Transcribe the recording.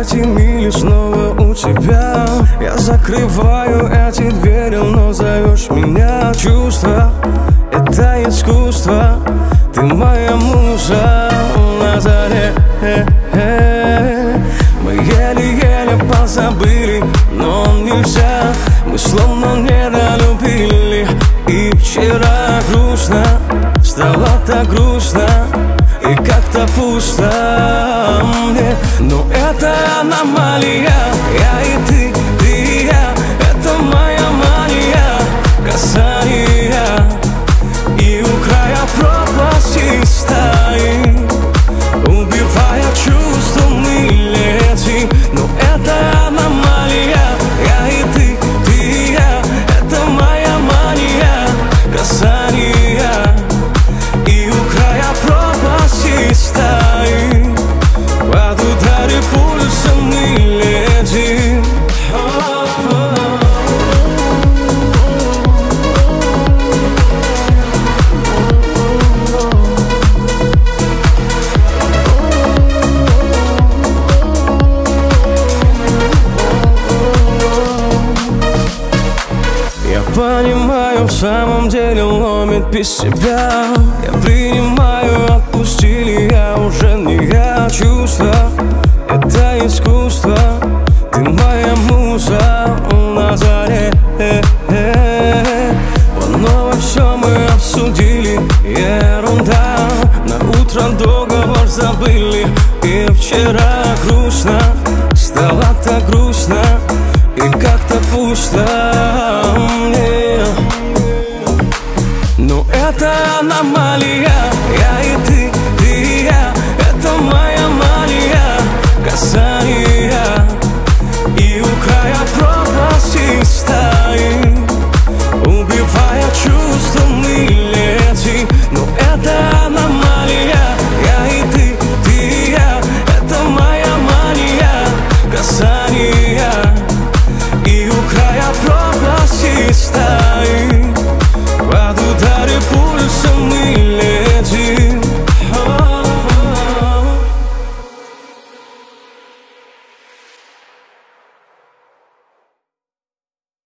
эти мили снова у тебя. Я закрываю эти двери, но зовешь меня. Чувство — это искусство, ты моя муза на заре. Мы еле-еле позабыли, но нельзя. Мы словно недолюбили. И вчера грустно, стало так грустно и как-то пусто мне. Но это аномалия, я и ты и я. Это моя мания, касания. И у края пропасти стоим, убивая чувства мы летим. Но это аномалия, я и ты и я. Это моя мания, касания. И у края пропасти стоим, под ударе пульса мы летим. Я понимаю, в самом деле ломит без себя. Я принимаю, отпустили, я уже не я. Чувство — это искусство, ты моя муза на заре. Вновь все мы обсудили, ерунда. На утро договор забыли. И вчера грустно, стало так грустно и как-то пусто мне. Но это аномалия, я и ты и я. Это моя мания, касания. И у края пропасти стоим, убивая чувства мы летим. Но это аномалия, я и ты и я. Это моя мания, касания. И у края пропасти стоим,